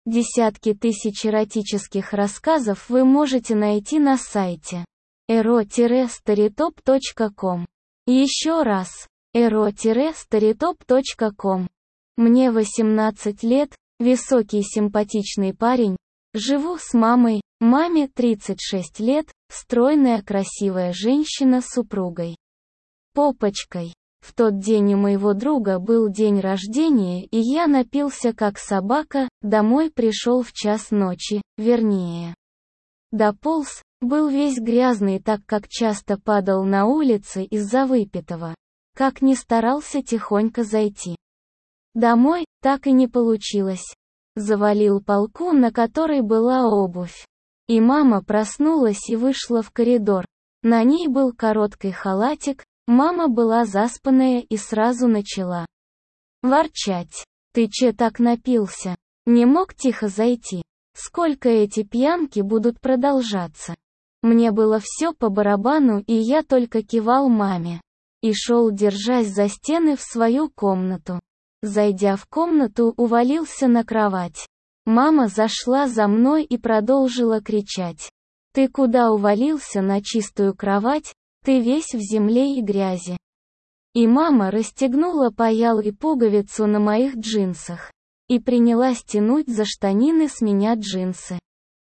Десятки тысяч эротических рассказов вы можете найти на сайте ero-storytop.com. Еще раз, ero-storytop.com. Мне 18 лет, высокий симпатичный парень, живу с мамой, маме 36 лет, стройная красивая женщина с супругой. Попочкой. В тот день у моего друга был день рождения, и я напился как собака, домой пришел в час ночи, вернее. Дополз, был весь грязный, так как часто падал на улице из-за выпитого. Как ни старался тихонько зайти домой, так и не получилось. Завалил полку, на которой была обувь. И мама проснулась и вышла в коридор. На ней был короткий халатик, мама была заспанная и сразу начала ворчать. «Ты че так напился? Не мог тихо зайти? Сколько эти пьянки будут продолжаться?» Мне было все по барабану, и я только кивал маме. И шел, держась за стены, в свою комнату. Зайдя в комнату, увалился на кровать. Мама зашла за мной и продолжила кричать. «Ты куда увалился на чистую кровать? Ты весь в земле и грязи». И мама расстегнула паял и пуговицу на моих джинсах. И принялась тянуть за штанины с меня джинсы.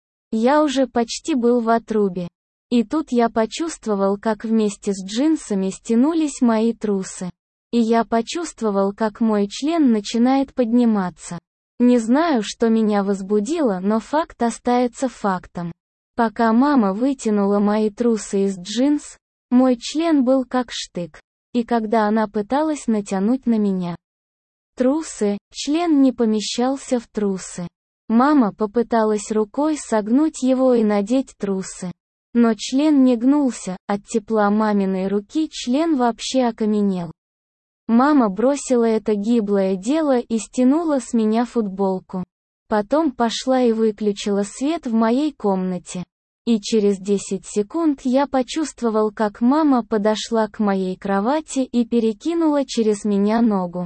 Я уже почти был в отрубе. И тут я почувствовал, как вместе с джинсами стянулись мои трусы. И я почувствовал, как мой член начинает подниматься. Не знаю, что меня возбудило, но факт остается фактом. Пока мама вытянула мои трусы из джинс, мой член был как штык. И когда она пыталась натянуть на меня трусы, член не помещался в трусы. Мама попыталась рукой согнуть его и надеть трусы. Но член не гнулся, от тепла маминой руки член вообще окаменел. Мама бросила это гиблое дело и стянула с меня футболку. Потом пошла и выключила свет в моей комнате. И через 10 секунд я почувствовал, как мама подошла к моей кровати и перекинула через меня ногу.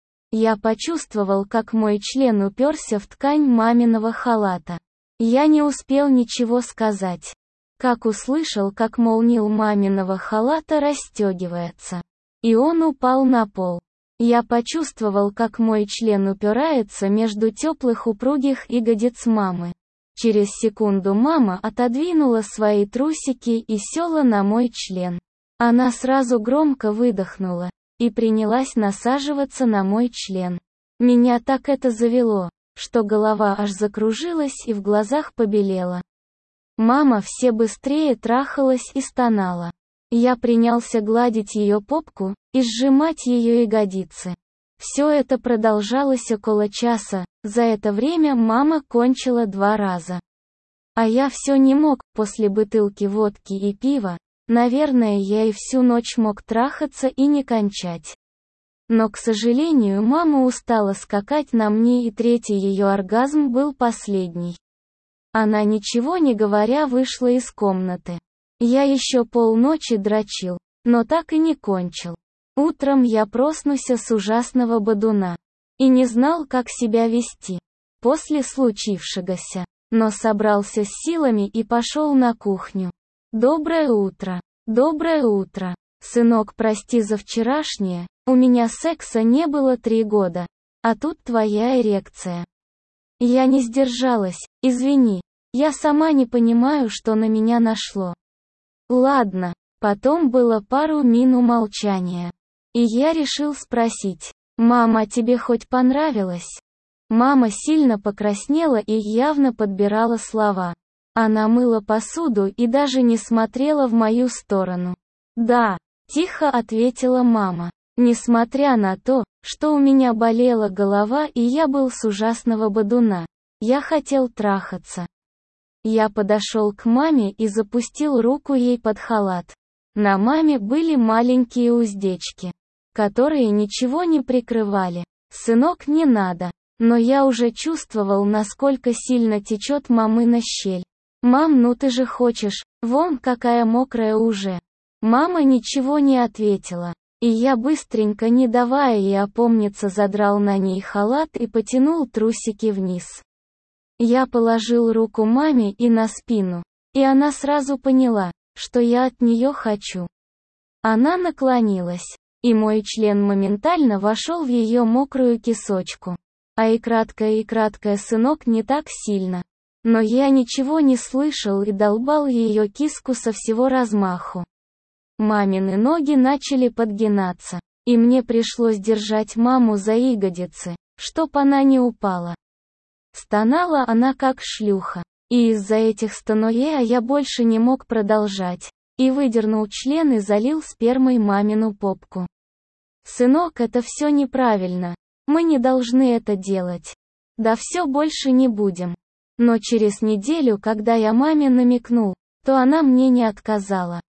Я почувствовал, как мой член уперся в ткань маминого халата. Я не успел ничего сказать. Как услышал, как молнил маминого халата расстегивается. И он упал на пол. Я почувствовал, как мой член упирается между теплых упругих ягодиц мамы. Через секунду мама отодвинула свои трусики и села на мой член. Она сразу громко выдохнула и принялась насаживаться на мой член. Меня так это завело, что голова аж закружилась и в глазах побелела. Мама все быстрее трахалась и стонала. Я принялся гладить ее попку и сжимать ее ягодицы. Все это продолжалось около часа, за это время мама кончила 2 раза. А я все не мог, после бутылки водки и пива, наверное, я и всю ночь мог трахаться и не кончать. Но, к сожалению, мама устала скакать на мне, и третий ее оргазм был последний. Она, ничего не говоря, вышла из комнаты. Я еще полночи дрочил, но так и не кончил. Утром я проснулся с ужасного бодуна. И не знал, как себя вести после случившегося. Но собрался с силами и пошел на кухню. «Доброе утро. Доброе утро. Сынок, прости за вчерашнее, у меня секса не было 3 года. А тут твоя эрекция». Я не сдержалась, извини. Я сама не понимаю, что на меня нашло. Ладно. Потом было пару минут молчания. И я решил спросить: «Мама, тебе хоть понравилось?» Мама сильно покраснела и явно подбирала слова. Она мыла посуду и даже не смотрела в мою сторону. «Да», — тихо ответила мама. Несмотря на то, что у меня болела голова и я был с ужасного бодуна, я хотел трахаться. Я подошел к маме и запустил руку ей под халат. На маме были маленькие уздечки, которые ничего не прикрывали. «Сынок, не надо». Но я уже чувствовал, насколько сильно течет мамина щель. «Мам, ну ты же хочешь, вон какая мокрая уже». Мама ничего не ответила. И я быстренько, не давая ей опомниться, задрал на ней халат и потянул трусики вниз. Я положил руку маме и на спину, и она сразу поняла, что я от нее хочу. Она наклонилась, и мой член моментально вошел в ее мокрую кисочку. И краткое, сынок, не так сильно. Но я ничего не слышал и долбал ее киску со всего размаху. Мамины ноги начали подгинаться, и мне пришлось держать маму за ягодицы, чтоб она не упала. Стонала она как шлюха, и из-за этих стоноя я больше не мог продолжать, и выдернул член и залил спермой мамину попку. «Сынок, это все неправильно, мы не должны это делать. Да все больше не будем». Но через неделю, когда я маме намекнул, то она мне не отказала.